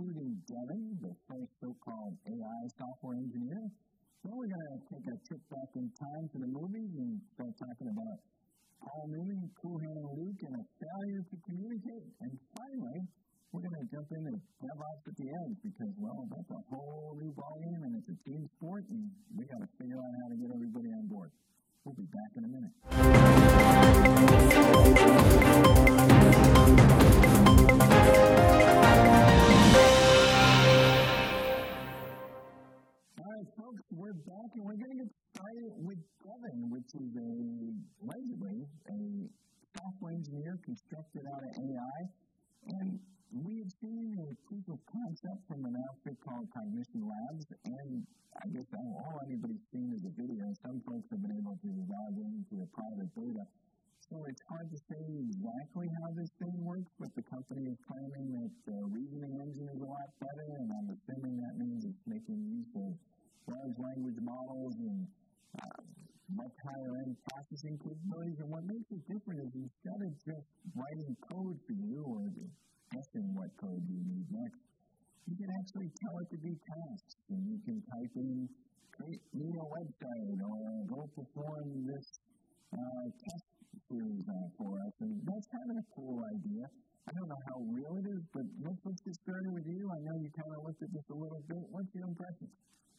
including Devin, the first so-called AI software engineer. Then we're going to take a trip back in time to the movies and start talking about Paul Newman, Cool Hand Luke, and a failure to communicate. And finally, we're going to jump into DevOps at the end because, well, that's a whole new ballgame and it's a team sport and we got to figure out how to get everybody on board. We'll be back in a minute. All right, folks, we're back and we're going to get started with Devin, which is allegedly a software engineer constructed out of AI. And we had seen a proof of concept from an outfit called Cognition Labs, and I guess all anybody's seen is a video. Some folks have been able to log into a private beta. So it's hard to say exactly how this thing works, but the company is claiming that the reasoning engine is a lot better, and I'm assuming that means it's making use of large language models and much higher-end processing capabilities. And what makes it different is instead of just writing code for you or guessing what code you need next, you can actually tell it to do tasks. And you can type in, create me a website or go perform this test series for us. And that's kind of a cool idea. I don't know how real it is, but let's get started with you. I know you kind of looked at this a little bit. What's your impression?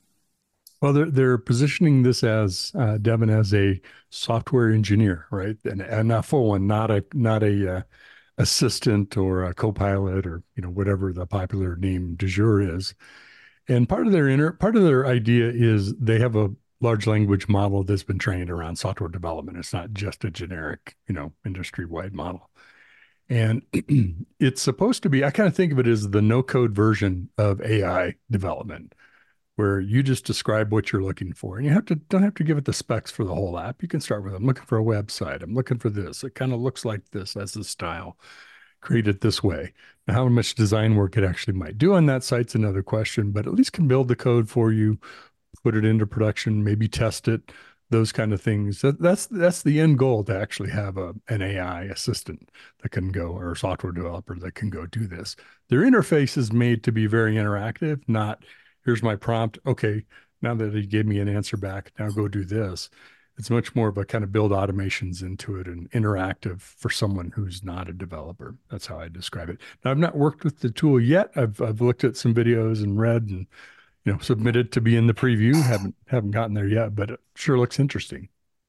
Well, they're positioning this as Devin as a software engineer, right? And a full one, not a assistant or a co-pilot or whatever the popular name du jour is. And part of their idea is they have a large language model that's been trained around software development. It's not just a generic, industry-wide model. And it's supposed to be, I kind of think of it as the no-code version of AI development, where you just describe what you're looking for. And you don't have to give it the specs for the whole app. You can start with, I'm looking for a website. I'm looking for this. It kind of looks like this as the style. Create it this way. Now, how much design work it actually might do on that site's another question, but at least can build the code for you, put it into production, maybe test it, those kind of things. That's the end goal, to actually have an AI assistant that can go, or a software developer that can go do this. Their interface is made to be very interactive, not here's my prompt. Okay, now that he gave me an answer back, now go do this. It's much more of a kind of build automations into it and interactive for someone who's not a developer. That's how I describe it. Now, I've not worked with the tool yet. I've looked at some videos and read and submitted to be in the preview. Haven't gotten there yet, but it sure looks interesting.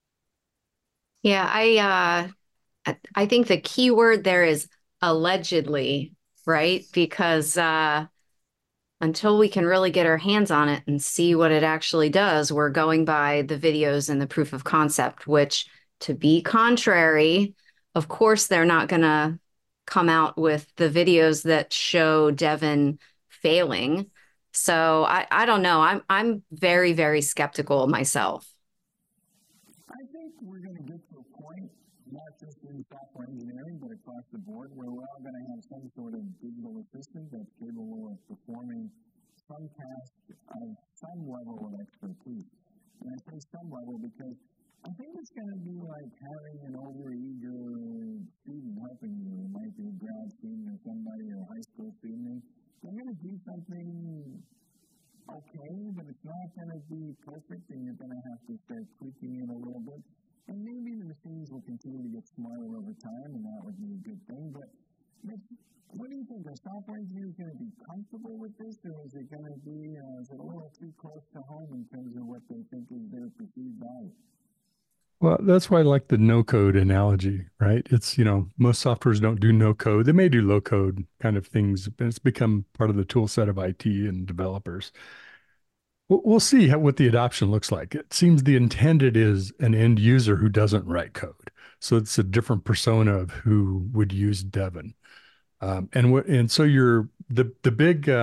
Yeah, I think the key word there is allegedly, right? Because until we can really get our hands on it and see what it actually does, we're going by the videos and the proof of concept, which, to be contrary, of course, they're not going to come out with the videos that show Devin failing. So I don't know. I'm very, very skeptical myself. I think we're going to get to a point, not just in software engineering, but across the board, where we're all going to have some sort of digital assistant that's capable of performing some task of some level of expertise. And I say some level because I think it's going to be like having an overeager student helping you. It might be a grad student or somebody, or a high school student. They're going to do something okay, but it's not going to be perfect, and you're going to have to start tweaking it a little bit. And maybe the machines will continue to get smarter over time, and that would be a good thing. But what do you think? Are software engineers going to be comfortable with this, or is it going to be is it a little too close to home in terms of what they think is their perceived value? Well, that's why I like the no-code analogy, right? It's, most softwares don't do no-code. They may do low-code kind of things, but it's become part of the tool set of IT and developers. We'll see what the adoption looks like. It seems the intended is an end user who doesn't write code. So it's a different persona of who would use Devin. And so the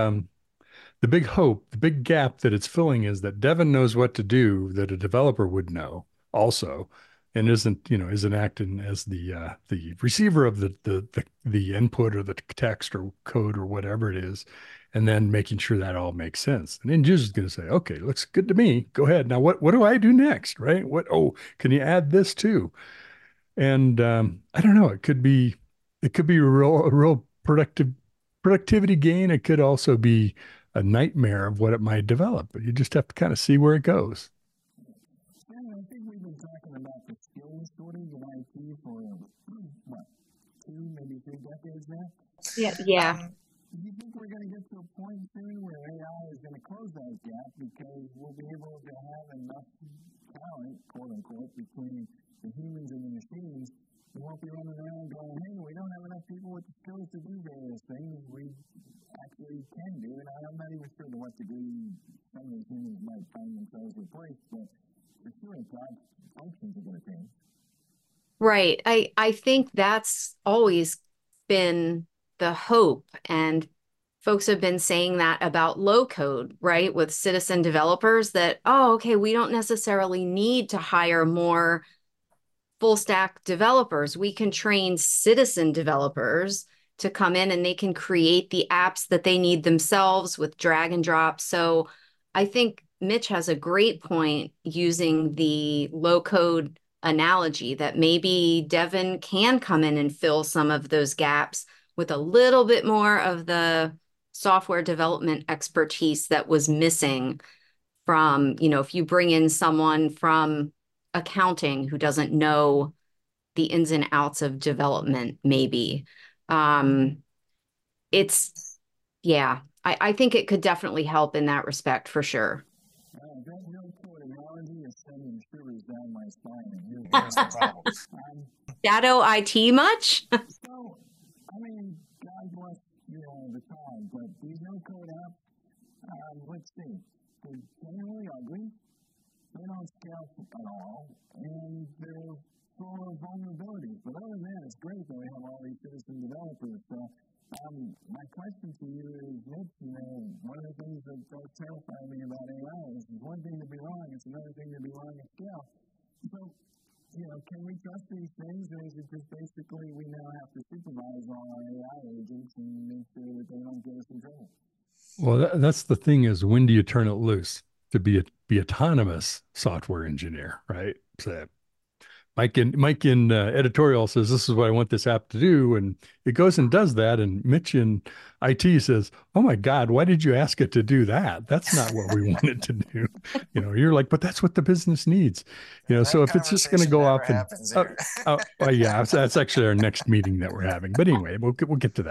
big hope, the big gap that it's filling is that Devin knows what to do that a developer would know also, and isn't acting as the receiver of the input or the text or code or whatever it is, and then making sure that all makes sense. And then user is going to say, okay, looks good to me. Go ahead. Now what do I do next? Right? Can you add this too? And I don't know. It could be a real productive productivity gain. It could also be a nightmare of what it might develop. But you just have to kind of see where it goes. I think we've been talking about the skills shortage in IT for, what, 2, maybe 3 decades now? Yeah. Do you think we're going to get to a point soon where AI is going to close that gap because we'll be able to have enough talent, quote unquote, between the humans and the machines? We won't be running around going, hey, we don't have enough people with the skills to do various things we actually can do. And I'm not even sure to what degree some of these humans might find themselves replaced, but for sure, job functions are going to change. Right. I think that's always been the hope. And folks have been saying that about low code, right? With citizen developers that, oh, okay, we don't necessarily need to hire more full stack developers. We can train citizen developers to come in and they can create the apps that they need themselves with drag and drop. So I think Mitch has a great point using the low code analogy that maybe Devin can come in and fill some of those gaps with a little bit more of the software development expertise that was missing from, if you bring in someone from accounting who doesn't know the ins and outs of development, maybe. I think it could definitely help in that respect for sure. That real quote analogy is sending shivers down my spine. Here's the problem. Shadow IT much? So, God bless the time, but these no-code apps, let's see, they're generally ugly, they don't scale at all, and they're full of vulnerabilities. But other than that, it's great that we have all these citizen developers. So, my question to you is, Mitch, one of the things that does terrify me about AI is one thing to be wrong, it's another thing to be wrong at scale. So, can we trust these things, or is it just basically we now have to supervise all our AI agents and make sure that they don't get us in trouble? Well, that's the thing is, when do you turn it loose to be autonomous software engineer, right? So Mike in editorial says, this is what I want this app to do. And it goes and does that. And Mitch in IT says, oh my God, why did you ask it to do that? That's not what we want it to do. You're like, but that's what the business needs. So if it's just going to go off and, yeah, that's actually our next meeting that we're having. But anyway, we'll get to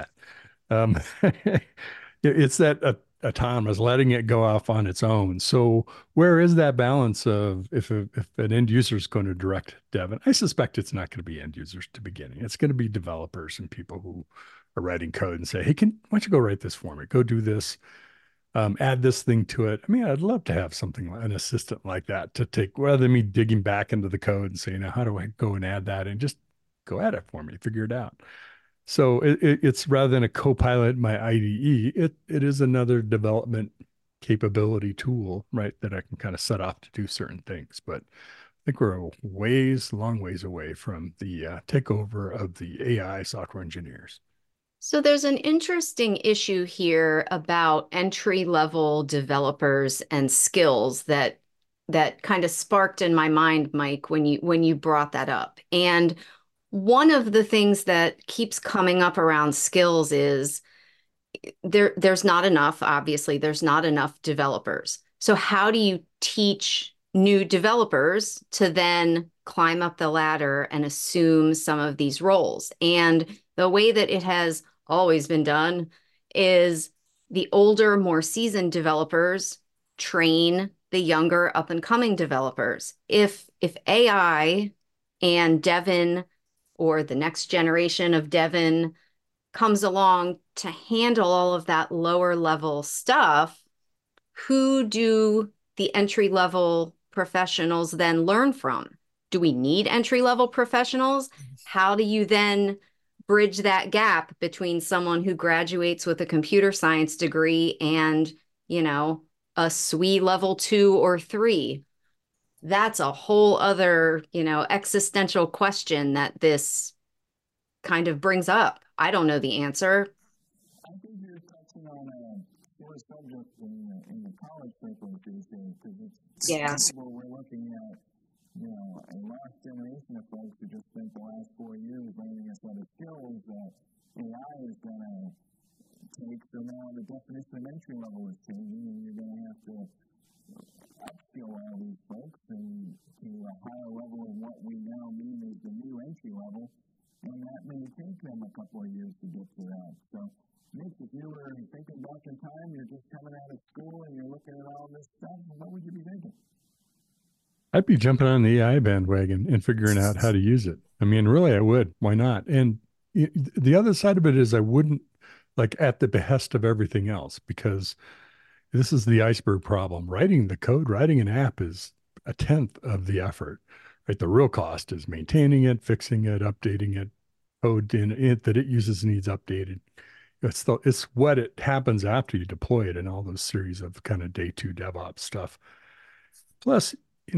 that. It's that autonomous, letting it go off on its own. So where is that balance of if an end user is going to direct Devin? I suspect it's not going to be end users to beginning. It's going to be developers and people who are writing code and say, hey, why don't you go write this for me? Go do this. Add this thing to it. I'd love to have something, an assistant like that to take, rather than me digging back into the code and saying, now, how do I go and add that? And just go at it for me, figure it out. So it's rather than a co-pilot in my IDE, it is another development capability tool, right, that I can kind of set off to do certain things. But I think we're a long ways away from the takeover of the AI software engineers. So there's an interesting issue here about entry-level developers and skills that kind of sparked in my mind, Mike, when you brought that up. And one of the things that keeps coming up around skills is there's not enough, obviously, there's not enough developers. So how do you teach new developers to then climb up the ladder and assume some of these roles? And the way that it has always been done is the older, more seasoned developers train the younger up and coming developers. If AI and Devin or the next generation of Devin comes along to handle all of that lower level stuff, who do the entry level professionals then learn from? Do we need entry level professionals? How do you then bridge that gap between someone who graduates with a computer science degree and, a SWE level 2 or 3? That's a whole other, existential question that this kind of brings up. I don't know the answer. I think you're touching on a sore subject in the college circles these days, because it's possible we're looking at, a lost generation of folks who just spent the last 4 years learning a set of skills that AI is going to take, so now the definition of entry level is changing, and you're going to have to upskill all these folks and to a higher level of what we now mean is the new entry level, and that may take them a couple of years to get to that. So, Mitch, if you were thinking back in time, you're just coming out of school and you're looking at all this stuff, what would you be thinking? I'd be jumping on the AI bandwagon and figuring out how to use it. I mean, really, I would. Why not? And the other side of it is I wouldn't like at the behest of everything else, because this is the iceberg problem. Writing the code, writing an app is a tenth of the effort, right? The real cost is maintaining it, fixing it, updating it, code in it that it uses needs updated. It's what it happens after you deploy it and all those series of kind of day two DevOps stuff. Plus,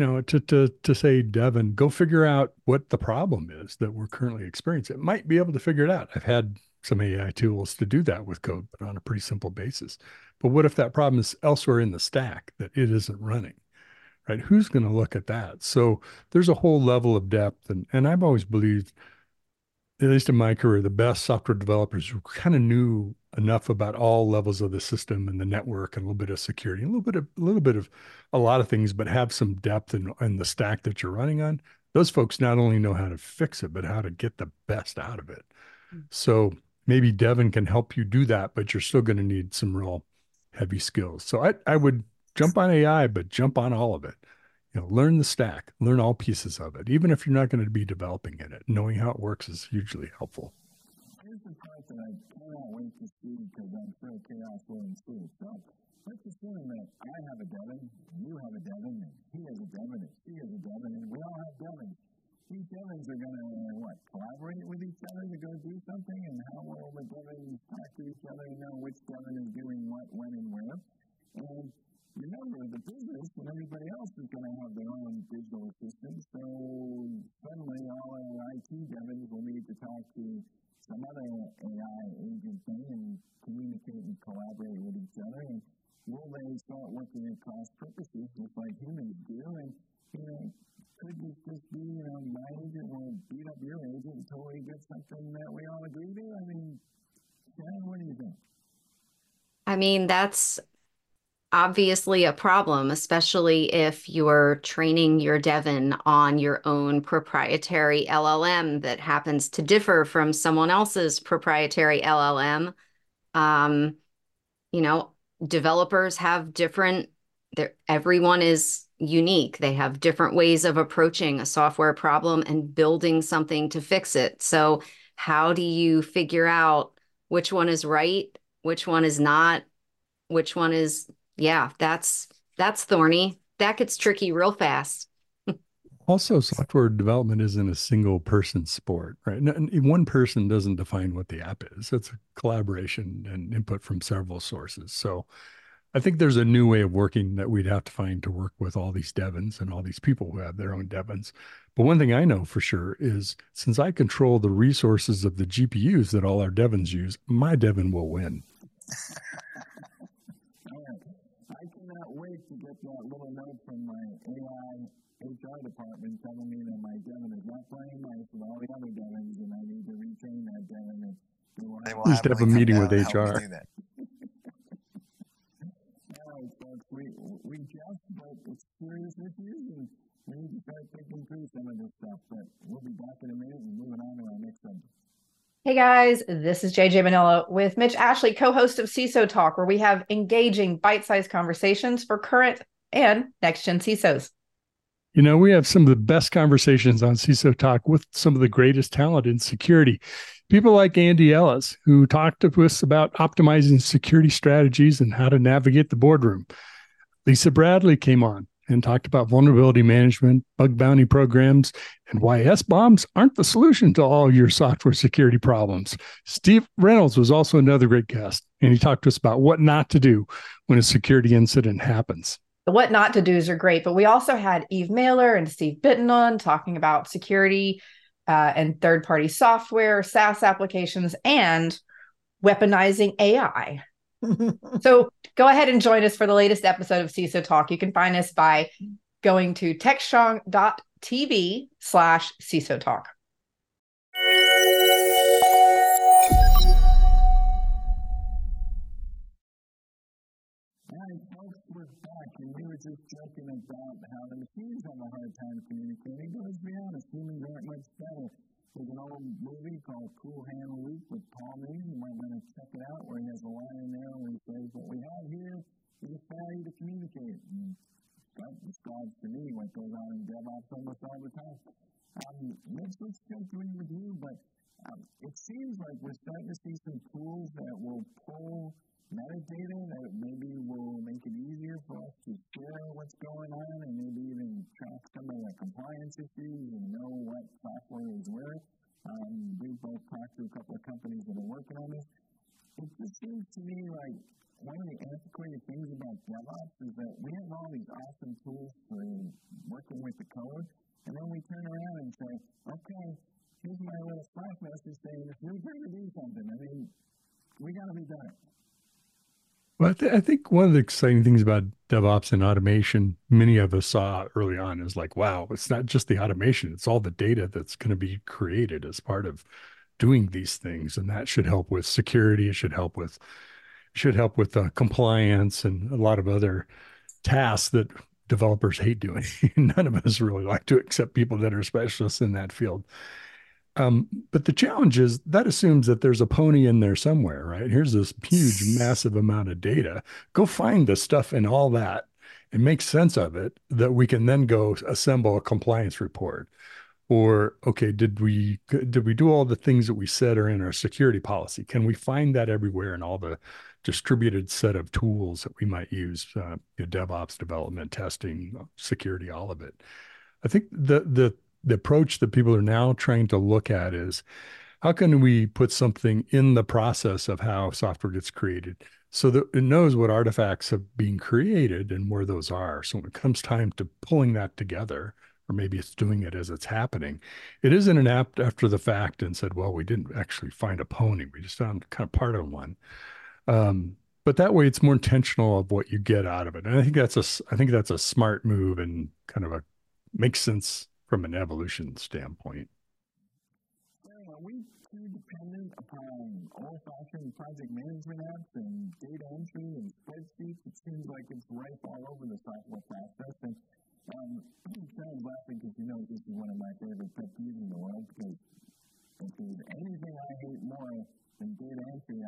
to say, Devin, go figure out what the problem is that we're currently experiencing. It might be able to figure it out. I've had some AI tools to do that with code, but on a pretty simple basis. But what if that problem is elsewhere in the stack that it isn't running, right? Who's going to look at that? So there's a whole level of depth. And I've always believed, at least in my career, the best software developers who kind of knew enough about all levels of the system and the network and a little bit of security, a little bit of a lot of things, but have some depth in the stack that you're running on. Those folks not only know how to fix it, but how to get the best out of it. So maybe Devin can help you do that, but you're still going to need some real heavy skills. So I would jump on AI, but jump on all of it. Learn the stack, learn all pieces of it. Even if you're not going to be developing in it, knowing how it works is hugely helpful. Here's the part that I cannot wait to see, because I'm sure chaos will ensue. So let's assume that I have a Devin, you have a Devin, and he has a Devin, and she has a Devin, and we all have Devins. These Devins are going to, collaborate with each other to go do something, and how will the Devins talk to each other and know which Devin is doing what, when, and where? And remember, the business and everybody else is going to have their own digital assistants, so suddenly all our IT Devins will need to talk to some other AI agent thing and communicate and collaborate with each other. And will they start working at cross purposes just like humans do? And, could this just be, my agent will beat up your agent until we get something that we all agree to? I mean, Shannon, what do you think? I mean, that's obviously a problem, especially if you're training your Devin on your own proprietary LLM that happens to differ from someone else's proprietary LLM. Developers have everyone is unique. They have different ways of approaching a software problem and building something to fix it. So how do you figure out which one is right, which one is not, which one is, that's thorny. That gets tricky real fast. Also, software development isn't a single person sport, right? One person doesn't define what the app is. It's a collaboration and input from several sources. So I think there's a new way of working that we'd have to find to work with all these Devins and all these people who have their own Devins. But one thing I know for sure is, since I control the resources of the GPUs that all our Devins use, my Devin will win. I cannot wait to get that little note from my AI HR department telling me that my Devin is not playing nice with all the other Devins, and I need to retrain that Devin. And they will just have a meeting with HR. Folks, we just, but it's serious issues, and we need to start thinking through some of this stuff. But we'll be back in a minute and moving on to our next subject. Hey guys, this is JJ Manila with Mitch Ashley, co-host of CISO Talk, where we have engaging, bite-sized conversations for current and next-gen CISOs. We have some of the best conversations on CISO Talk with some of the greatest talent in security. People like Andy Ellis, who talked to us about optimizing security strategies and how to navigate the boardroom. Lisa Bradley came on and talked about vulnerability management, bug bounty programs, and why SBOMs aren't the solution to all your software security problems. Steve Reynolds was also another great guest, and he talked to us about what not to do when a security incident happens. The what not to do's are great, but we also had Eve Mailer and Steve Bitton on talking about security and third-party software, SaaS applications, and weaponizing AI. So go ahead and join us for the latest episode of CISO Talk. You can find us by going to techstrong.tv/CISO Talk. right, folks, we're back, and we were just joking about how the machines have a hard time communicating, but let's be honest, humans aren't much better. There's an old movie called Cool Hand Luke with Paul Newman. You might want to check it out, where he has a line in there where he says, what we have here is a failure to communicate. And that describes to me what goes on in DevOps almost all the time. Let's jump in with you, but it seems like we're starting to see some tools that will pull metadata that maybe will make it easier for us to share what's going on and maybe even track some of the compliance issues and know what software is where. We've both talked to a couple of companies that are working on this. It just seems to me like one of the antiquated things about DevOps is that we have all these awesome tools for working with the code, and then we turn around and say, okay, here's my little Slack message saying, if you're going to do something, I mean, we got to be better. Well, I think one of the exciting things about DevOps and automation, many of us saw early on, is like, wow, it's not just the automation, it's all the data that's going to be created as part of doing these things. And that should help with security. It should help with compliance and a lot of other tasks that developers hate doing. None of us really like to, except people that are specialists in that field. But the challenge is that assumes that there's a pony in there somewhere, right? Here's this huge, massive amount of data. Go find the stuff in all that and make sense of it that we can then go assemble a compliance report. Or, okay, did we do all the things that we said are in our security policy? Can we find that everywhere in all the distributed set of tools that we might use, DevOps, development, testing, security, all of it? I think the approach that people are now trying to look at is, how can we put something in the process of how software gets created so that it knows what artifacts have been created and where those are. So when it comes time to pulling that together, or maybe it's doing it as it's happening, it isn't an app after the fact and said, well, we didn't actually find a pony. We just found kind of part of one. But that way it's more intentional of what you get out of it. And I think that's a smart move and kind of makes sense from an evolution standpoint. Are we too dependent upon old-fashioned project management apps and data entry and spreadsheets? It seems like it's rife all over the software process. And I'm laughing because this is one of my favorite pet peeves in the world, because if there's anything I hate more than data entry,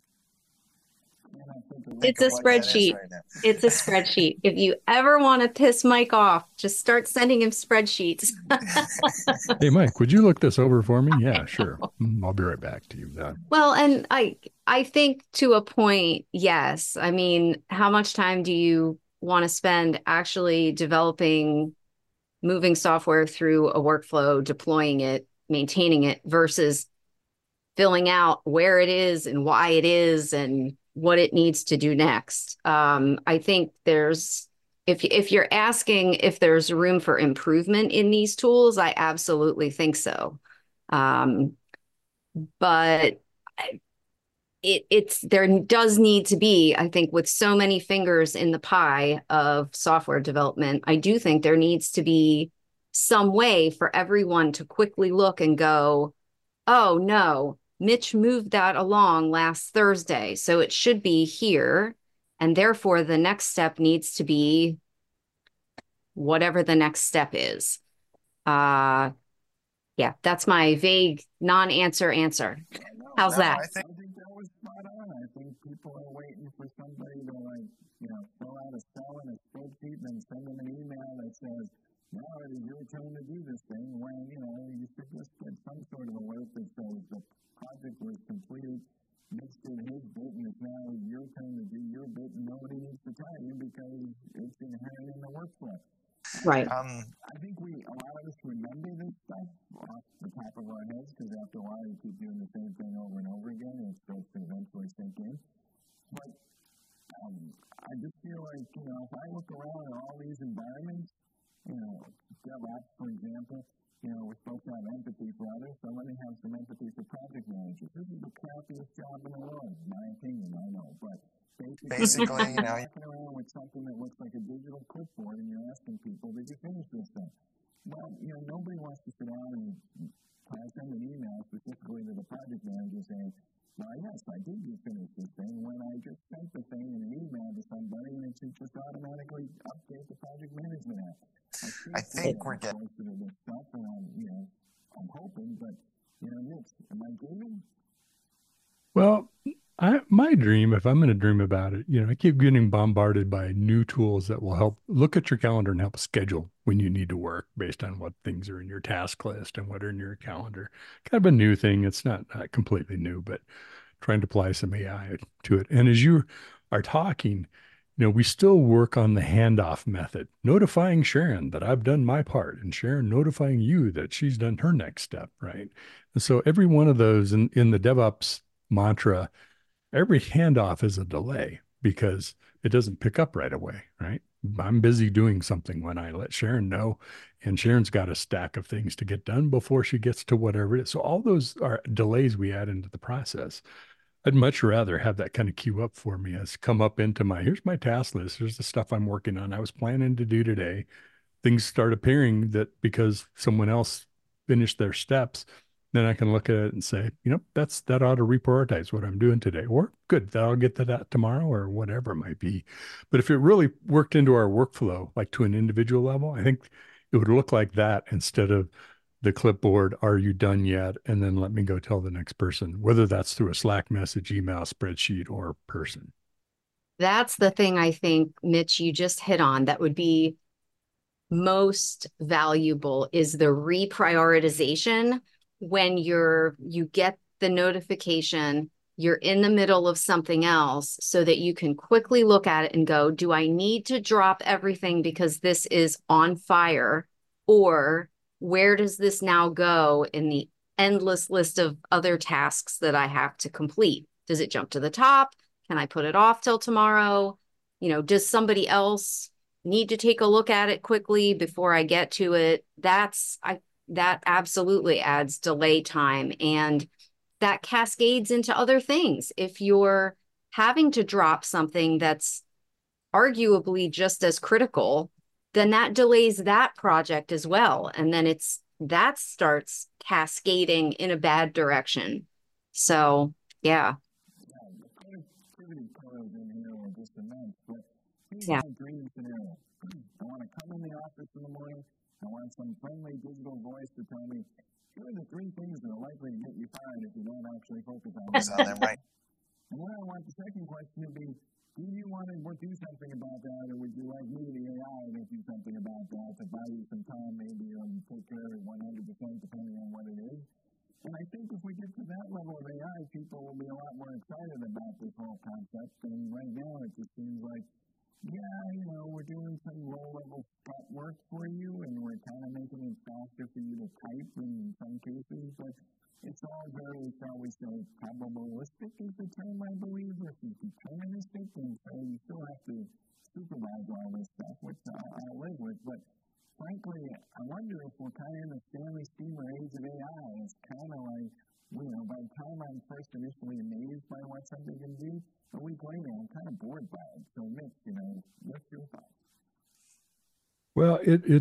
it's a spreadsheet. It's a spreadsheet. If you ever want to piss Mike off, just start sending him spreadsheets. Hey, Mike, would you look this over for me? Yeah, sure. I'll be right back to you. Well, and I think to a point, yes. I mean, how much time do you want to spend actually moving software through a workflow, deploying it, maintaining it, versus filling out where it is and why it is and what it needs to do next? I think if you're asking if there's room for improvement in these tools, I absolutely think so. But there does need to be, I think, with so many fingers in the pie of software development, I do think there needs to be some way for everyone to quickly look and go, oh no, Mitch moved that along last Thursday, so it should be here. And therefore, the next step needs to be whatever the next step is. Yeah, that's my vague non-answer answer. How's that? I think that was spot on. I think people are waiting for somebody to fill out a cell in a spreadsheet and then send them an email that says, now it is your turn to do this thing, when, you should just get some sort of alert that says the project was completed, Mitch did his bit, and it's now your turn to do your bit, and nobody needs to tell you because it's inherent in the workflow. Right. I think a lot of us remember this stuff off the top of our heads, because after a while you keep doing the same thing over and over again, and it starts to eventually sink in. But I just feel like, if I look around at all these environments, DevOps, for example, we're supposed to have empathy for others, so let me have some empathy for project managers. This is the crappiest job in the world, in my opinion, I know, but basically, you're walking around with something that looks like a digital clipboard, and you're asking people, did you finish this thing? Well, nobody wants to sit down and send an email specifically to the project manager saying, well, yes, I did just finish this thing, when I just sent the thing in an email to somebody, and it should just automatically update the project management app. I think we're getting closer to this stuff, and I'm hoping, but Mitch, am I dreaming? Well, my dream, if I'm going to dream about it, I keep getting bombarded by new tools that will help look at your calendar and help schedule when you need to work based on what things are in your task list and what are in your calendar. Kind of a new thing. It's not completely new, but trying to apply some AI to it. And as you are talking, we still work on the handoff method, notifying Sharon that I've done my part and Sharon notifying you that she's done her next step, right? And so every one of those in the DevOps mantra, every handoff is a delay because it doesn't pick up right away, right? I'm busy doing something when I let Sharon know, and Sharon's got a stack of things to get done before she gets to whatever it is. So all those are delays we add into the process. I'd much rather have that kind of queue up for me as come up into here's my task list. Here's the stuff I'm working on. I was planning to do today. Things start appearing that because someone else finished their steps, then I can look at it and say, that ought to reprioritize what I'm doing today. Or good, I'll get to that tomorrow or whatever it might be. But if it really worked into our workflow, like to an individual level, I think it would look like that instead of the clipboard, are you done yet? And then let me go tell the next person, whether that's through a Slack message, email, spreadsheet, or person. That's the thing I think, Mitch, you just hit on that would be most valuable is the reprioritization when you get the notification, you're in the middle of something else so that you can quickly look at it and go, do I need to drop everything because this is on fire? Or where does this now go in the endless list of other tasks that I have to complete? Does it jump to the top? Can I put it off till tomorrow? Does somebody else need to take a look at it quickly before I get to it? That absolutely adds delay time, and that cascades into other things. If you're having to drop something that's arguably just as critical, then that delays that project as well. And then that starts cascading in a bad direction. So, yeah. Yeah. Dream scenario. I want to come in the office in the morning. I want some friendly digital voice to tell me, here are the 3 things that are likely to get you fired if you don't actually focus on them, right? And then I want the second question to be, do you want to do something about that, or would you like me, the AI, to do something about that, to buy you some time, maybe, take care of it 100%, depending on what it is? And I think if we get to that level of AI, people will be a lot more excited about this whole concept. And right now, it just seems like, we're doing some low-level spot work for you, and we're kind of making it faster for you to type in some cases, but it's all very, shall we say, probabilistic is the term, I believe, versus deterministic, and so you still have to supervise all this stuff, which I'll live with, but frankly, I wonder if we're kind of in the Stanley Steamer age of AI. It's kind of like, by the time I'm first initially amazed by what something can do, a week later, I'm kind of bored by it. So, Mitch, what's your thoughts? Well,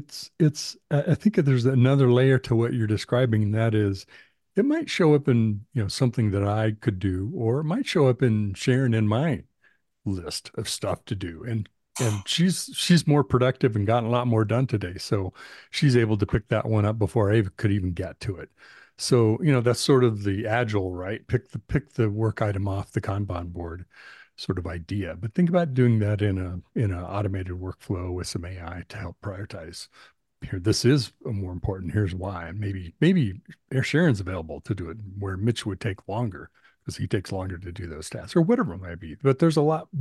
I think there's another layer to what you're describing, and that is, it might show up in, something that I could do, or it might show up in Sharon and my list of stuff to do. And she's more productive and gotten a lot more done today. So she's able to pick that one up before I could even get to it. So, that's sort of the agile, right? Pick the work item off the Kanban board sort of idea. But think about doing that in an automated workflow with some AI to help prioritize. Here, this is more important. Here's why. And maybe Sharon's available to do it where Mitch would take longer because he takes longer to do those tasks or whatever it might be. But there's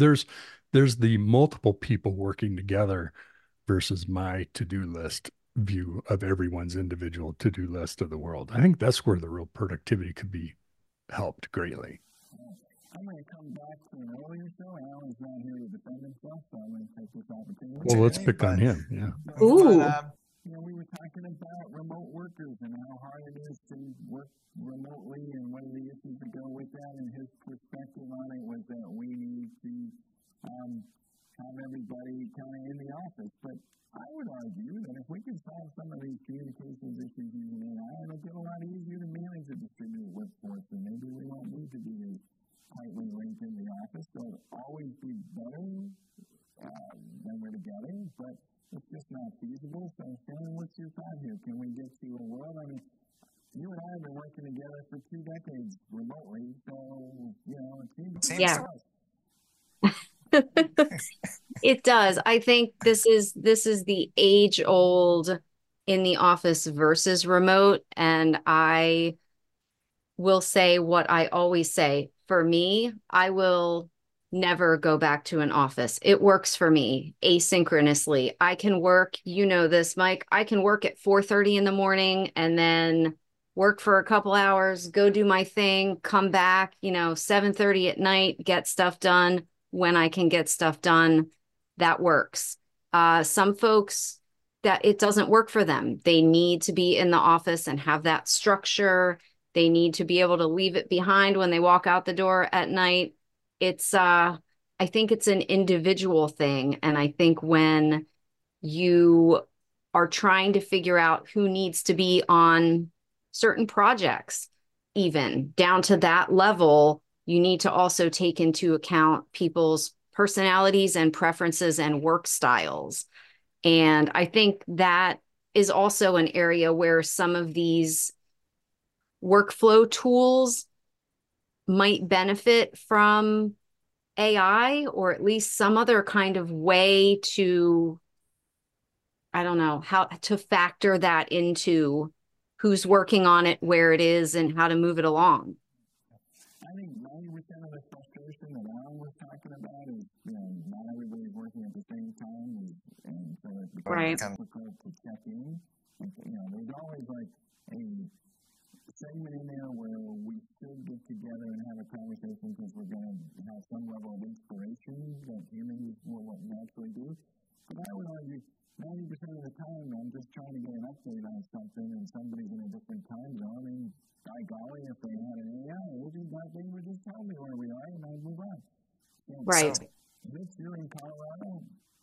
the multiple people working together versus my to-do list view of everyone's individual to-do list of the world. I think that's where the real productivity could be helped greatly. I'm going to come back to an earlier show. Alan's not here to defend himself, so I'm going to take this opportunity. Well, let's pick on him. Yeah. Ooh. We were talking about remote workers and how hard it is to work remotely and what are the issues that go with that. And his perspective on it was that we need to have everybody kind of in the office. But I would argue that if we could solve some of these communications issues using AI, it'll get a lot easier to manage a distributed workforce, and maybe we won't need to be tightly linked in the office. So it'll always be better when we're together, but it's just not feasible. So, Shannon, what's your thought here? Can we get to a world? I mean, you and I have been working together for 2 decades remotely, so, it seems Yeah. to us. It does. I think this is the age old in the office versus remote. And I will say what I always say. For me, I will never go back to an office. It works for me asynchronously. I can work, you know this, Mike. I can work at 4:30 in the morning and then work for a couple hours, go do my thing, come back, 7:30 at night, get stuff done when I can get stuff done. That works. Some folks that it doesn't work for them. They need to be in the office and have that structure. They need to be able to leave it behind when they walk out the door at night. I think it's an individual thing. And I think when you are trying to figure out who needs to be on certain projects, even down to that level, you need to also take into account people's personalities and preferences and work styles. And I think that is also an area where some of these workflow tools might benefit from AI, or at least some other kind of way to, I don't know, how to factor that into who's working on it, where it is, and how to move it along. I think 90% of the frustration that Alan was talking about is, not everybody's working at the same time, and so it becomes difficult to check in. There's always like a segment in there where we should get together and have a conversation because we're going to have some level of inspiration that humans will naturally do. But I would argue 90% of the time I'm just trying to get an update on something and somebody's in a different time zone, and by golly, if they had an AI agent, they would just tell me where we are and I'd move on. So, right. Rich, you're in Colorado.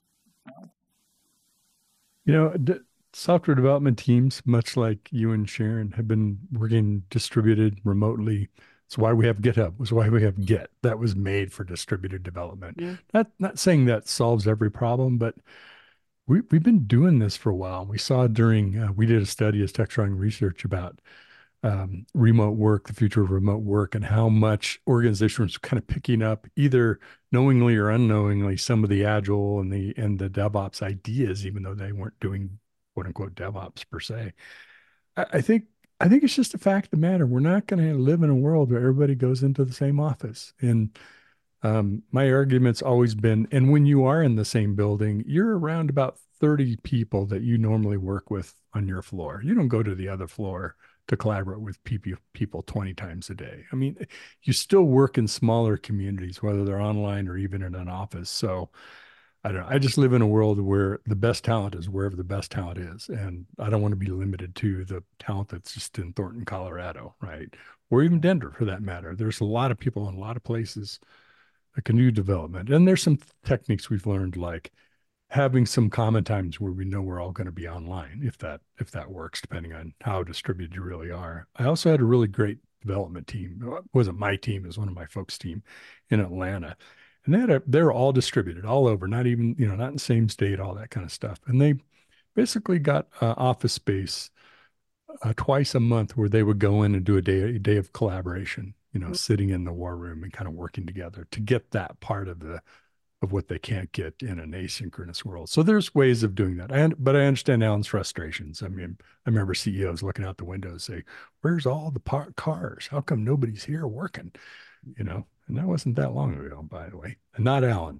Software development teams, much like you and Sharon, have been working distributed remotely. It's why we have GitHub. It's why we have Git. That was made for distributed development. Mm-hmm. Not saying that solves every problem, but we've been doing this for a while. We saw during we did a study as Textron Research about remote work, the future of remote work, and how much organizations are kind of picking up, either knowingly or unknowingly, some of the agile and the DevOps ideas, even though they weren't doing "quote unquote" DevOps per se. I think it's just a fact of the matter. We're not going to live in a world where everybody goes into the same office. And my argument's always been, and when you are in the same building, you're around about 30 people that you normally work with on your floor. You don't go to the other floor to collaborate with people 20 times a day. I mean, you still work in smaller communities, whether they're online or even in an office. So I don't know. I just live in a world where the best talent is wherever the best talent is. And I don't want to be limited to the talent that's just in Thornton, Colorado, right? Or even Denver for that matter. There's a lot of people in a lot of places that can do development. And there's some techniques we've learned, like having some common times where we know we're all going to be online, if that works, depending on how distributed you really are. I also had a really great development team. It wasn't my team, it was one of my folks' team in Atlanta. And they're all distributed all over, not even, not in the same state, all that kind of stuff. And they basically got office space twice a month where they would go in and do a day of collaboration, sitting in the war room and kind of working together to get that part of what they can't get in an asynchronous world. So there's ways of doing that. But I understand Alan's frustrations. I mean, I remember CEOs looking out the window and say, "Where's all the cars? How come nobody's here working?" And that wasn't that long ago, by the way. And not Alan.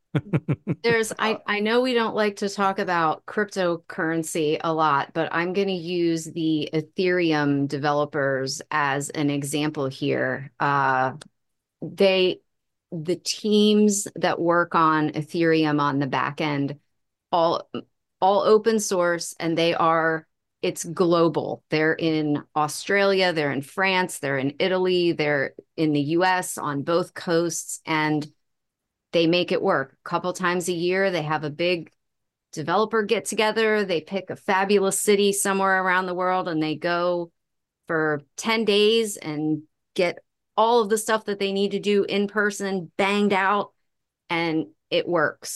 I know we don't like to talk about cryptocurrency a lot, but I'm going to use the Ethereum developers as an example here. The teams that work on Ethereum on the back end, all open source, and it's global. They're in Australia, they're in France, they're in Italy, they're in the US on both coasts, and they make it work. A couple times a year, they have a big developer get together. They pick a fabulous city somewhere around the world, and they go for 10 days and get all of the stuff that they need to do in person banged out, and it works.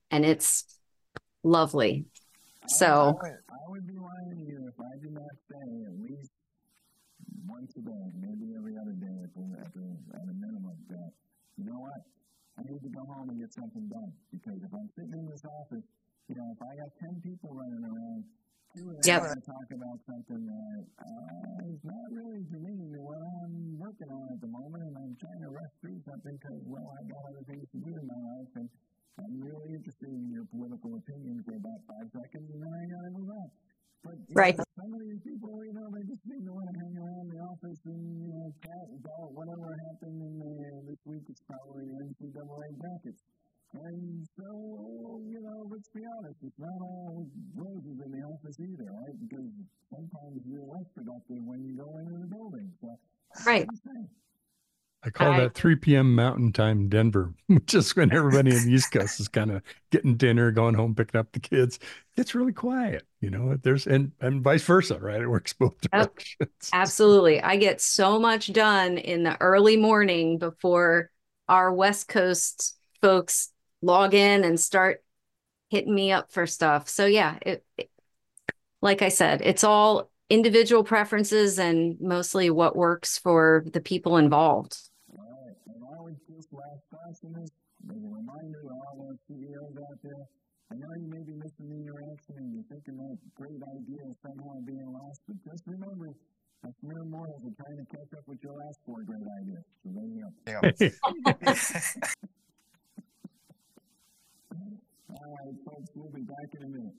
and it's lovely. I So, would be lying to you if I did not say at least once a day, maybe every other day at a minimum, that, you know what, I need to go home and get something done. Because if I'm sitting in this office, if I got 10 people running around, two of them yep, are going to talk about something that is not really germane to what I'm working on at the moment, and I'm trying to rush through something because, well, I've got other things to do in my life, and I'm really interested in your political opinion for about 5 seconds, and then I got to move on. But right. some of these people, they just seem to want to hang around the office and chat about whatever happened in this week. It's probably NCAA brackets. And so, let's be honest, it's not all roses in the office either, right? Because sometimes you're less productive when you go into the building. So, Right. I call that 3 p.m. Mountain Time Denver, just when everybody in the East Coast is kind of getting dinner, going home, picking up the kids. It's really quiet, there's, and vice versa, right? It works both Yep. directions. Absolutely. I get so much done in the early morning before our West Coast folks log in and start hitting me up for stuff. So yeah, like I said, it's all individual preferences and mostly what works for the people involved. All right. And I would just last thoughts in this, as a reminder to all those CEOs out there, I know you may be missing the interaction and you're thinking that great idea is somehow being lost, but just remember, that's mere mortals are trying to catch up with your last 4 great ideas. So there you go. All right, folks, we'll be back in a minute.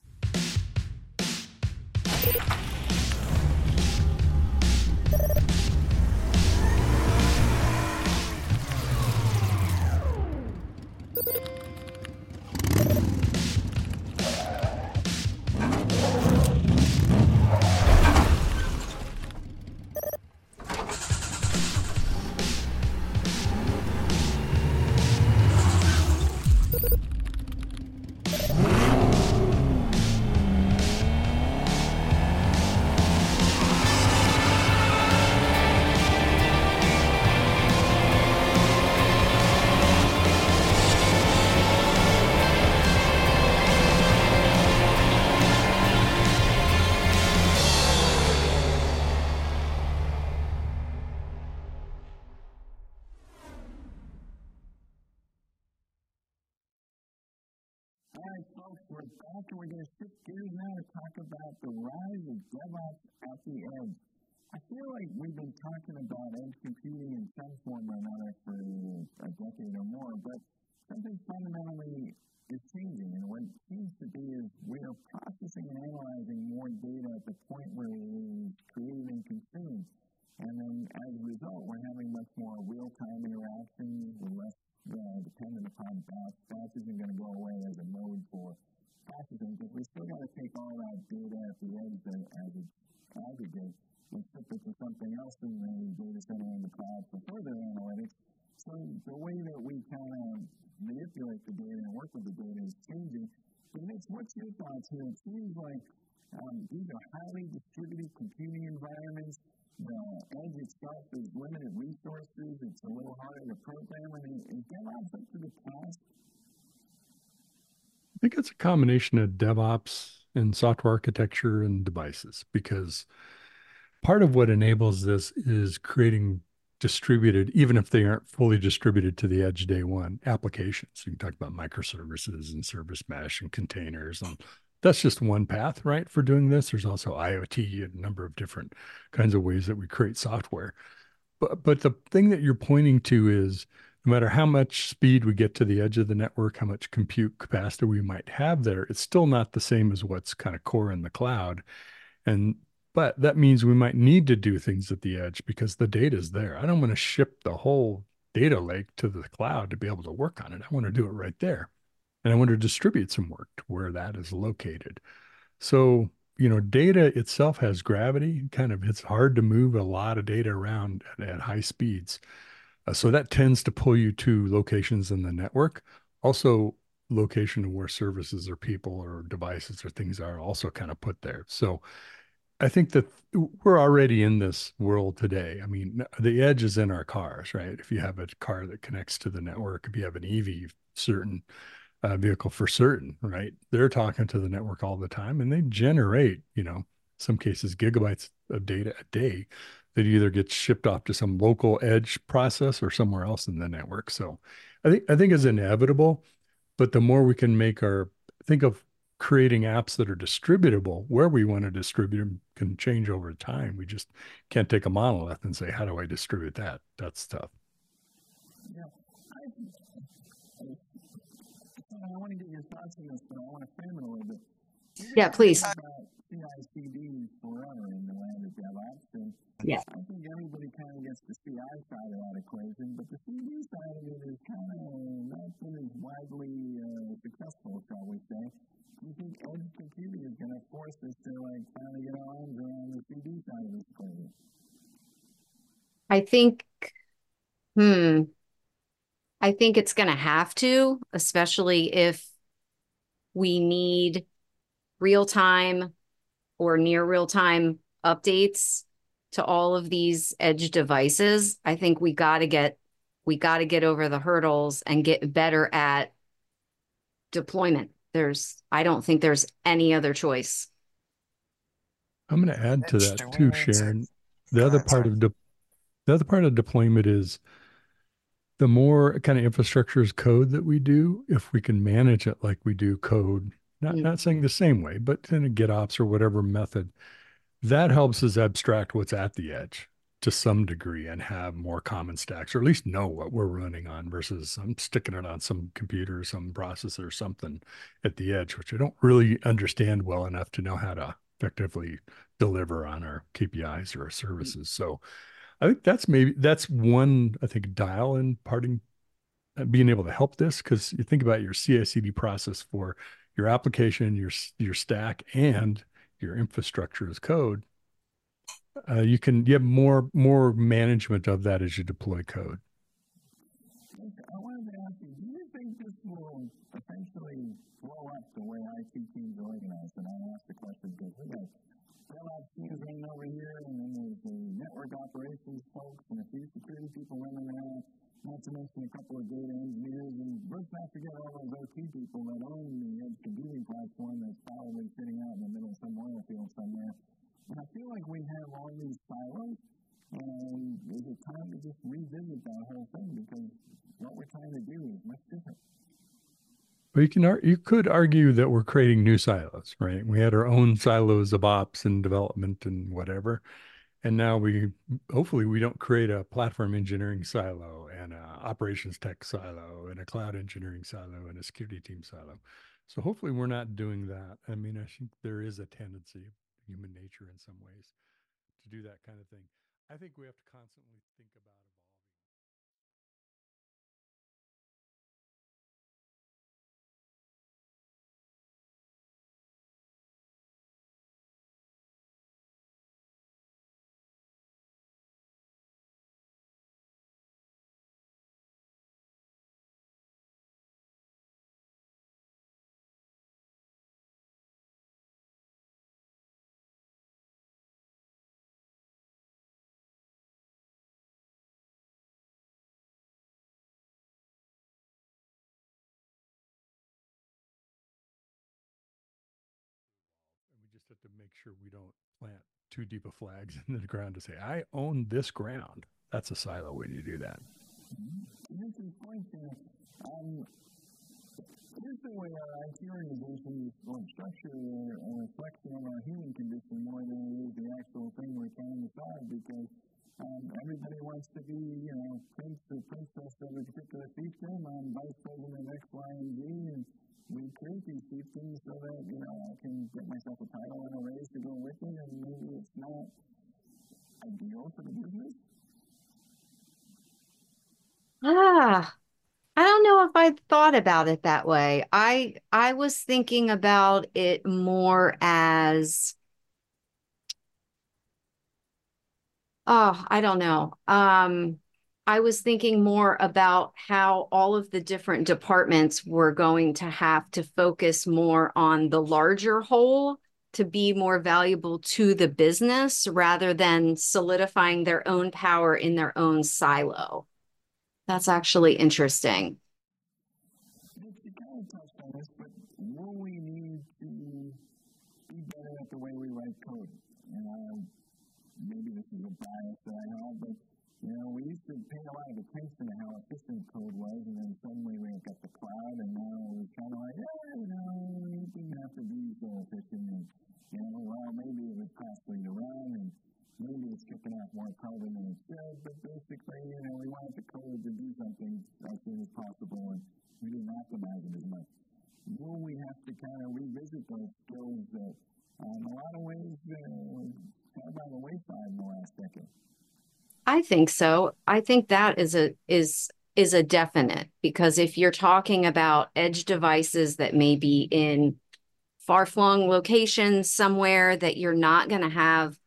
All right, folks, we're back and we're going to shift gears now to talk about the rise of DevOps at the edge. I feel like we've been talking about edge computing in some form or another for a decade or more, but something fundamentally is changing, and what it seems to be is we are processing and analyzing more data at the point where it is created and consumed. And then as a result, we're having much more real-time interactions. We're less dependent upon batch. Batch isn't going to go away as a mode for processing, but we still got to take all that data at the edge as it aggregates and flip it to something else in the data center in the cloud for further analytics. So the way that we kind of manipulate the data and work with the data is changing. But Mitch, what's your thoughts here? It seems like these are highly distributed computing environments. The edge itself is limited resources. It's a little harder to program. I mean, is DevOps up to the task? I think it's a combination of DevOps and software architecture and devices, because part of what enables this is creating distributed, even if they aren't fully distributed to the edge day one, applications. You can talk about microservices and service mesh and containers, and that's just one path, right, for doing this. There's also IoT and a number of different kinds of ways that we create software. But the thing that you're pointing to is no matter how much speed we get to the edge of the network, how much compute capacity we might have there, it's still not the same as what's kind of core in the cloud. But that means we might need to do things at the edge because the data is there. I don't want to ship the whole data lake to the cloud to be able to work on it. I want to do it right there. And I want to distribute some work to where that is located. So, data itself has gravity. It's hard to move a lot of data around at high speeds. So that tends to pull you to locations in the network. Also, location where services or people or devices or things are also kind of put there. So I think that we're already in this world today. I mean, the edge is in our cars, right? If you have a car that connects to the network, if you have an EV, certain vehicle for certain, right? They're talking to the network all the time and they generate, some cases gigabytes of data a day that either gets shipped off to some local edge process or somewhere else in the network. So I think it's inevitable, but the more we can think of creating apps that are distributable where we want to distribute them can change over time. We just can't take a monolith and say, how do I distribute that? That's tough. Yeah. I want to get your thoughts on this, but I want to frame it a little bit. Yeah, please. CI/CD forever in the land of DevOps, and yeah. I think everybody kind of gets the CI side of that equation, but the CD side of it is kind of not been as widely successful, shall we say. Do you think edge computing is going to force us to finally get our arms around the CD side of this equation? I think it's going to have to, especially if we need real-time or near real-time updates to all of these edge devices. I think we got to get over the hurdles and get better at deployment. I don't think there's any other choice. I'm going to add to that too, Sharon. The other part of deployment is the more kind of infrastructure as code that we do, if we can manage it like we do code, not saying the same way, but in a GitOps or whatever method, that helps us abstract what's at the edge to some degree and have more common stacks, or at least know what we're running on versus I'm sticking it on some computer, some processor, something at the edge, which I don't really understand well enough to know how to effectively deliver on our KPIs or our services. So I think that's one, dial in parting, being able to help this, because you think about your CI/CD process for your application, your stack, and your infrastructure as code. You have more management of that as you deploy code. I wanted to ask you, do you think this will essentially blow up the way IT teams are organized? And I asked the question because we got DevOps teams running over here, and then there's the network operations folks and a few security people running around, not to mention a couple of data engineers, and let's not forget all those OT people that own the edge computing platform that's probably sitting out in the middle of some oil field somewhere. And I feel like we have all these silos, and is it time to just revisit that whole thing, because what we're trying to do is much different. Well, you could argue that we're creating new silos, right? We had our own silos of ops and development and whatever. And now hopefully we don't create a platform engineering silo and an operations tech silo and a cloud engineering silo and a security team silo. So hopefully we're not doing that. I mean, I think there is a tendency, human nature in some ways, to do that kind of thing. I think we have to constantly think about evolving. Just have to make sure we don't plant too deep of flags in the ground to say, I own this ground. That's a silo when you do that. Interesting point there. Here's the way our IT organizations structure a reflection of our human condition more than it is the actual thing we're trying to solve, because everybody wants to be, prince or princess of a particular fiefdom. I'm vice president of X, Y, and Z, and we create these fiefdoms so that, I can get myself a title and a raise to go with it, and maybe it's not ideal for the business. I don't know if I thought about it that way. I was thinking about it more as, I don't know. I was thinking more about how all of the different departments were going to have to focus more on the larger whole to be more valuable to the business rather than solidifying their own power in their own silo. That's actually interesting. You kind of touched this, but will we need to be better at the way we write code? Maybe this is a bias that I have, but we used to pay a lot of attention to how efficient code was, and then suddenly we got the cloud, and now we're kind of like, we didn't have to be so efficient, and well, maybe it was costly to run, and maybe it's kicking off more carbon than it should, but basically, we wanted the code to do something as soon as possible, and we didn't optimize it as much. Will we have to kind of revisit those skills that, in a lot of ways, kind of by the wayside in the last decade? I think so. I think that is a definite, because if you're talking about edge devices that may be in far-flung locations somewhere that you're not going to have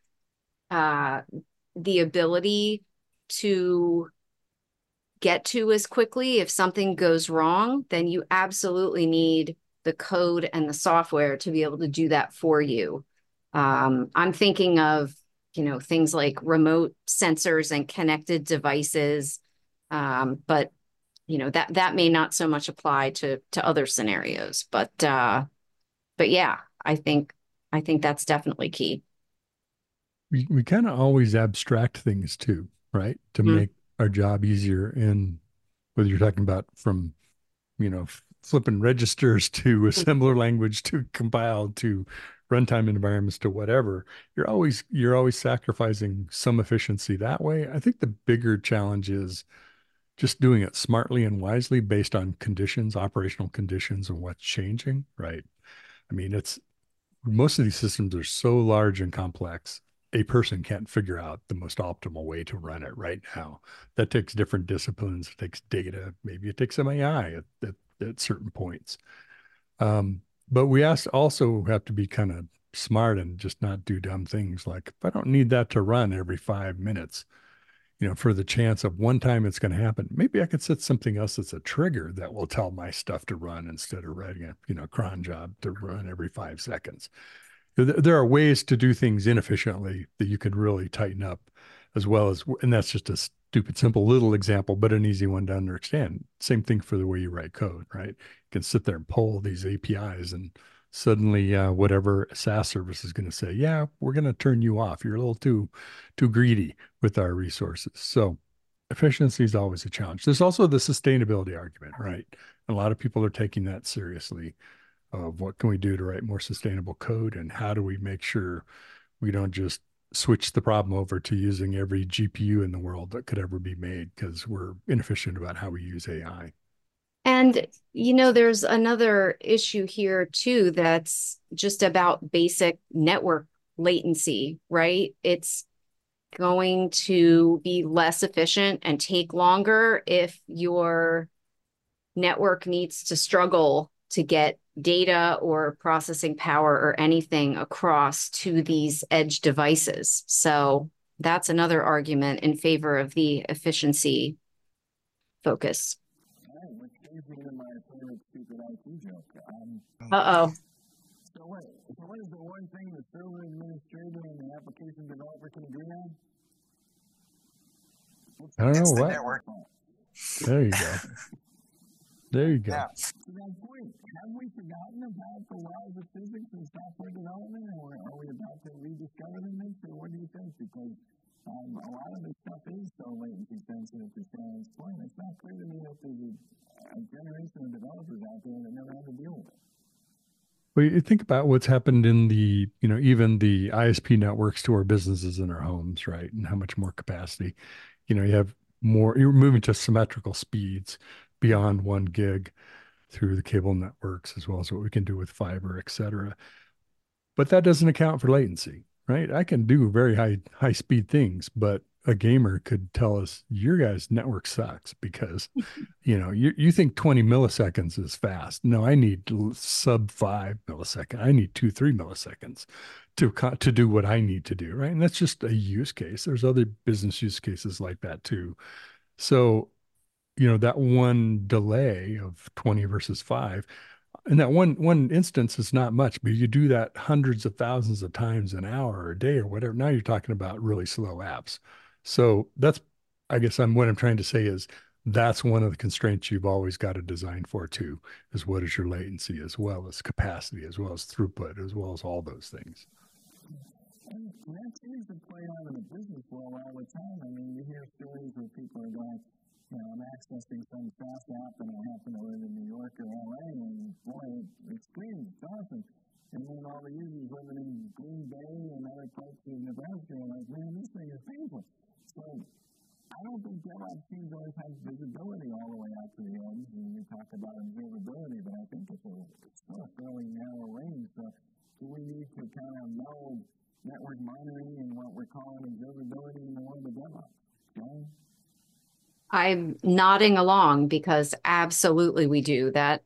the ability to get to as quickly, if something goes wrong, then you absolutely need the code and the software to be able to do that for you. I'm thinking of things like remote sensors and connected devices, but that may not so much apply to other scenarios. But yeah, I think that's definitely key. We kind of always abstract things too, right? To make our job easier. And whether you're talking about from, flipping registers to assembler language to compile to runtime environments to whatever, you're always sacrificing some efficiency that way. I think the bigger challenge is just doing it smartly and wisely based on conditions, operational conditions, and what's changing, right? I mean, most of these systems are so large and complex, a person can't figure out the most optimal way to run it right now. That takes different disciplines. It takes data. Maybe it takes some AI at certain points. But we also have to be kind of smart and just not do dumb things. Like, if I don't need that to run every 5 minutes, for the chance of one time it's going to happen, maybe I could set something else that's a trigger that will tell my stuff to run instead of writing a cron job to run every 5 seconds. There are ways to do things inefficiently that you can really tighten up, as well as, and that's just a stupid, simple little example, but an easy one to understand. Same thing for the way you write code, right? You can sit there and pull these APIs, and suddenly whatever SaaS service is going to say, yeah, we're going to turn you off. You're a little too greedy with our resources. So efficiency is always a challenge. There's also the sustainability argument, right? A lot of people are taking that seriously, of what can we do to write more sustainable code, and how do we make sure we don't just switch the problem over to using every GPU in the world that could ever be made because we're inefficient about how we use AI. And, there's another issue here too, that's just about basic network latency, right? It's going to be less efficient and take longer if your network needs to struggle to get data or processing power or anything across to these edge devices. So that's another argument in favor of the efficiency focus. Uh-oh. So what is the one thing the server administrator and the application developer can do now? I don't know the what. network. There you go. There you go. Yeah. To that point, have we forgotten about the laws of physics and software development, or are we about to rediscover them, or what do you think? Because a lot of this stuff is so latency sensitive to Shannon's point. It's not clear to me that there's a generation of developers out there that never had to deal with it. Well, you think about what's happened in the, even the ISP networks to our businesses in our homes, right? And how much more capacity, you have more, you're moving to symmetrical speeds beyond 1 gig through the cable networks, as well as what we can do with fiber, et cetera. But that doesn't account for latency, right? I can do very high speed things, but a gamer could tell us your guys' network sucks because, you think 20 milliseconds is fast. No, I need sub 5 millisecond. I need 2-3 milliseconds to do what I need to do, right? And that's just a use case. There's other business use cases like that too. So, that one delay of 20 versus 5, and that one instance is not much, but you do that hundreds of thousands of times an hour or a day or whatever. Now you're talking about really slow apps. So that's, I guess what I'm trying to say is that's one of the constraints you've always got to design for too, is what is your latency as well as capacity, as well as throughput, as well as all those things. And that seems to play out in the business world all the time. I mean, you hear stories where people are going, I'm accessing some SaaS app and I happen to live in New York or LA, and boy, it's green, it's awesome. And then all the users living in Green Bay and other parts of Nebraska are like, man, this thing is painful. So I don't think DevOps teams always have visibility all the way out to the edge, and you talk about observability, but I think it's still a fairly narrow range. So do we need to kind of meld network monitoring and what we're calling observability in the world of DevOps? Okay? I'm nodding along because absolutely we do that.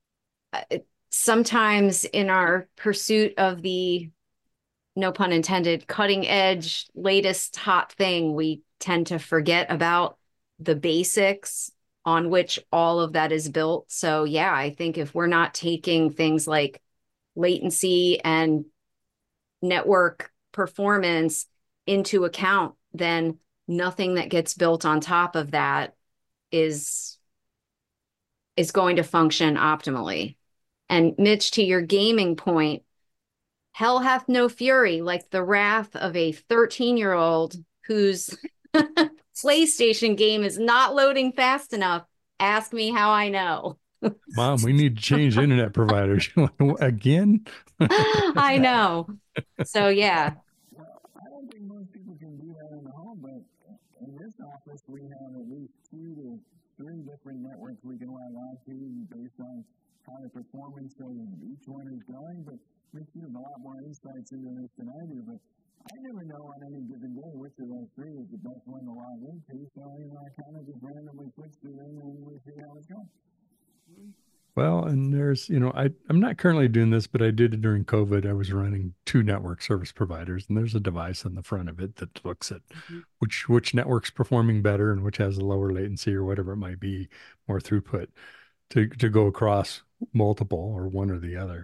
Sometimes in our pursuit of the, no pun intended, cutting edge, latest hot thing, we tend to forget about the basics on which all of that is built. So yeah, I think if we're not taking things like latency and network performance into account, then nothing that gets built on top of that is going to function optimally. And Mitch, to your gaming point, hell hath no fury like the wrath of a 13-year-old whose PlayStation game is not loading fast enough. Ask me how I know. Mom, we need to change internet providers. Again? I know. So, yeah. Well, I don't think most people can do that in the home, but in this office, we have at least 2 to 3 different networks we can log on to based on how the performance of each one is going. But Mitch, you have a lot more insights into this than I do, but I never know on any given day which of those 3 is the best one to log into, so I kind of just randomly switch to them and we see how it's going. Well, and there's, I'm not currently doing this, but I did it during COVID. I was running 2 network service providers, and there's a device on the front of it that looks at which network's performing better and which has a lower latency or whatever it might be, more throughput to go across multiple or one or the other.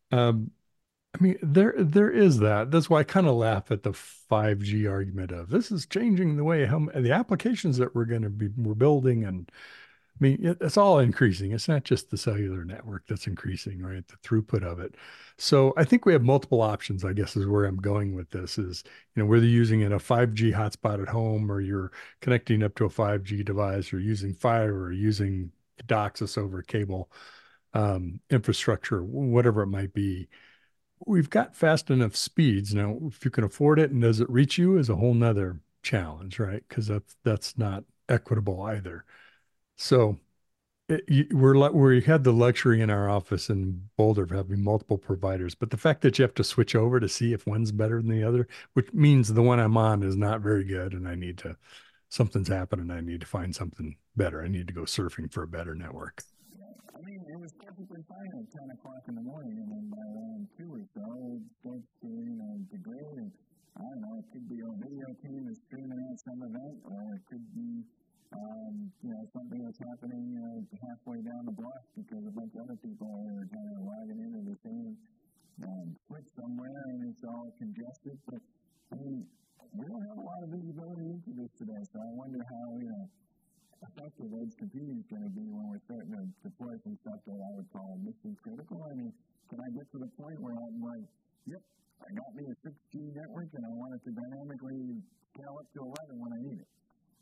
I mean, there is that. That's why I kind of laugh at the 5G argument of this is changing the way the applications that we're building. And I mean, it's all increasing. It's not just the cellular network that's increasing, right? The throughput of it. So I think we have multiple options, I guess, is where I'm going with this is, whether you're using a 5G hotspot at home or you're connecting up to a 5G device or using fiber or using DOCSIS over cable infrastructure, whatever it might be. We've got fast enough speeds. Now, if you can afford it and does it reach you is a whole nother challenge, right? Because that's not equitable either. So we had the luxury in our office in Boulder of having multiple providers, but the fact that you have to switch over to see if one's better than the other, which means the one I'm on is not very good and something's happening. I need to find something better. I need to go surfing for a better network. I mean, it was perfectly fine at 10 o'clock in the morning, and then by around 2 or so, it starts to, degrade, and I don't know, it could be a video team that's streaming out some event, or it could be, something that's happening, halfway down the block because a bunch of other people are kind of logging into the same switch somewhere, and it's all congested. But, I mean, we don't have a lot of visibility into this today, so I wonder how, effective edge computing is going to be when we're starting to deploy some stuff that I would call mission critical. I mean, can I get to the point where I'm like, yep, I got me a 6G network and I want it to dynamically scale up to 11 when I need it?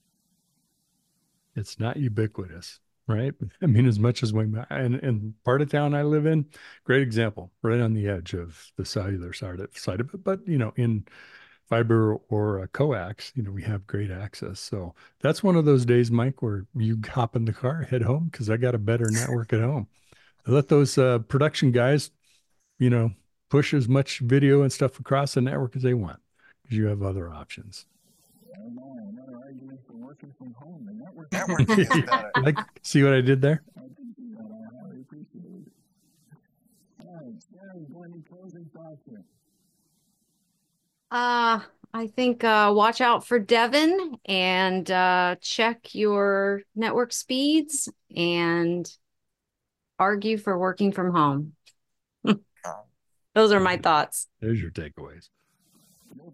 It's not ubiquitous, right? I mean, as much as and part of town I live in, great example, right on the edge of the cellular side of it. But, in fiber or coax, we have great access. So that's one of those days, Mike, where you hop in the car, head home, because I got a better network at home. I let those production guys, push as much video and stuff across the network as they want, because you have other options. Another argument for working from home. The Network is better. See what I did there? I highly appreciate it. All right, Sharon, any closing thoughts here? I think watch out for Devin and check your network speeds and argue for working from home. Those are my thoughts. There's your takeaways.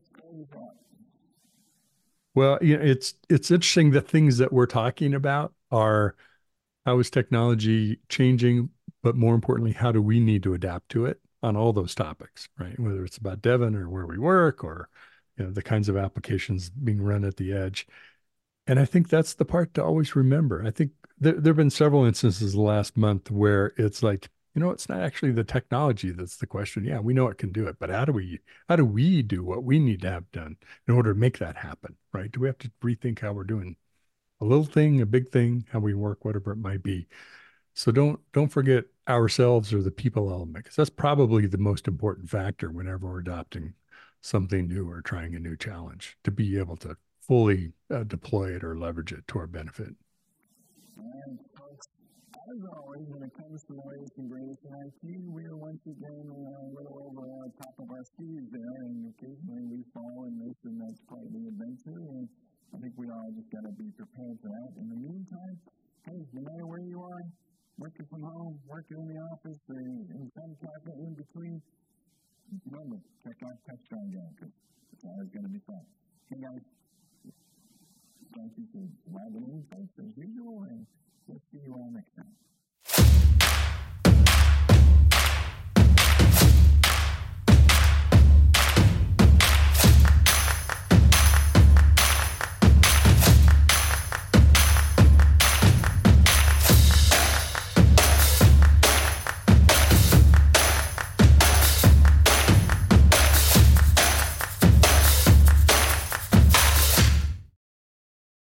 Well, it's interesting the things that we're talking about are how is technology changing, but more importantly, how do we need to adapt to it on all those topics, right? Whether it's about Devon or where we work or the kinds of applications being run at the edge. And I think that's the part to always remember. I think there have been several instances the last month where it's like, it's not actually the technology that's the question. Yeah, we know it can do it, but how do we do what we need to have done in order to make that happen, right? Do we have to rethink how we're doing a little thing, a big thing, how we work, whatever it might be? So don't forget ourselves or the people element, because that's probably the most important factor whenever we're adopting something new or trying a new challenge, to be able to fully deploy it or leverage it to our benefit. And folks, as always, when it comes to the latest and greatest in IT, we are once again a little over on top of our skis there, and occasionally we fall and miss, and that's part of the adventure, and I think we all just got to be prepared for that. In the meantime, hey, no matter where you are, working from home, working in the office, or in some cafe in between, remember, check out Textron again, because it's always going to be fun. Hey guys, thank you for logging in, folks, as usual, and we'll see you all next time.